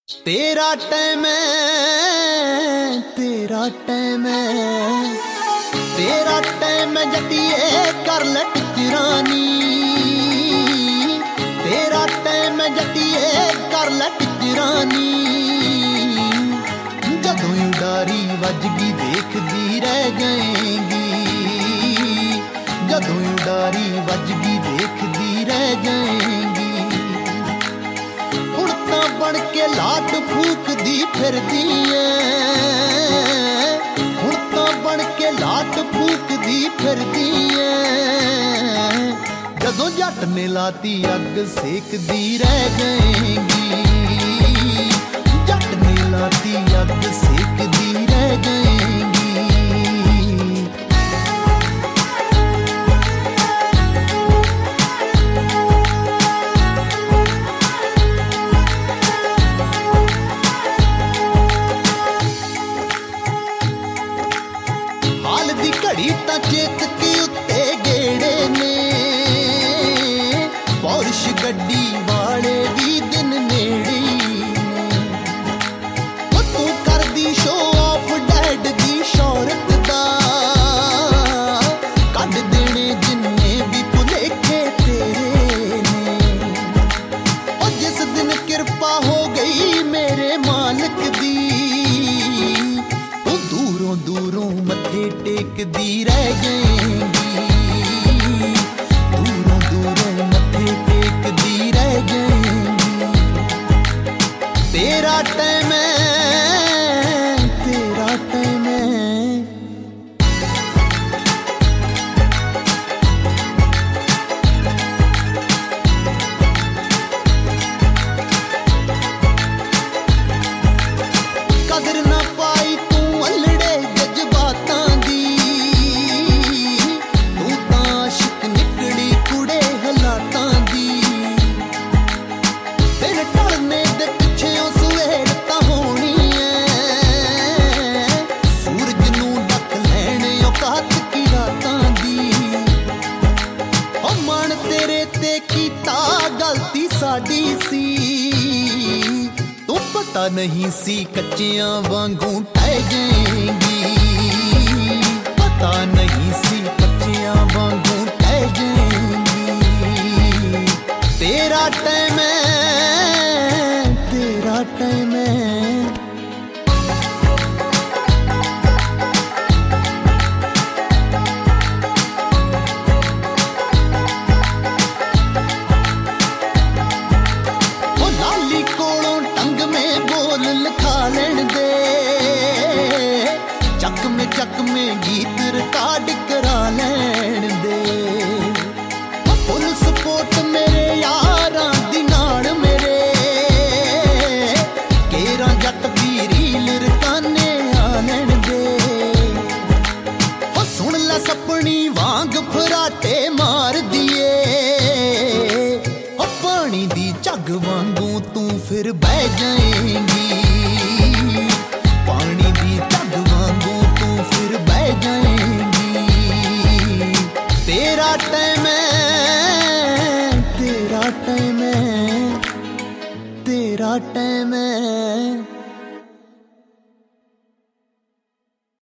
तेरा टाइम है, तेरा टाइम है, तेरा टाइम है जटिए कर ले टिचरानी। तेरा टाइम है जटिए कर ले टिचरानी। जदों उडारी वजगी देखदी रह जाएगी, जदों उडारी वजगी देखदी रह जाएगी। बन के लाट फूकदी फिरदी ऐ, हुण तां बन के लाट फूकदी फिरदी ऐ। जदों जट ने लाती अग सेकदी रह जाएगी, जट ने लाती अग सेकदी रह जाएगी। घड़ी तां चेतकी उत्ते गेड़े ने, पौरुष गड्डी वाले भी दिन नेड़े ने। तू करदी शो ऑफ डैड दी शौहरत दा, कढ देने जिन्ने भी भुलेखे तेरे ने। और जिस दिन किरपा हो गई मेरे मालिक दी, दूरों दूरों मथे टेकदी रह जाएगी, दूरों दूरों मथे टेकदी रह जाएगी। तेरा टाइम है, तेरा टाइम है। कदर ना पाई तू अल्लड़े जज्बातां दी, तू तां आशिक निकली कुड़े हालातां दी। दिन ढलने दे पिछेओ सवेर तां होनी ऐ, सूरज नूं ढक लैणे औकात की रातां दी। ओ मन तेरे ते कीता गलती साडी सी, पता नहीं सी कच्चियां वांगू ढह जाएंगी, पता नहीं सी कच्चियां वांगू ढह जाएंगी। तेरा टाइम है, तेरा टाइम है। चक में गीत रिकॉर्ड करा लैण दे, फुल सपोर्ट मेरे यारां दी नाल मेरे। केरां जट दी रील रकाने आ लैण दे। ओ सुन लै सपनी वांग फराटे मार दिए, ओ पानी दी झग वांगू तू फिर बह जाएंगी, पानी दी झग वांगू फिर बह जाएंगी। तेरा टाइम है, तेरा टाइम है, तेरा टाइम।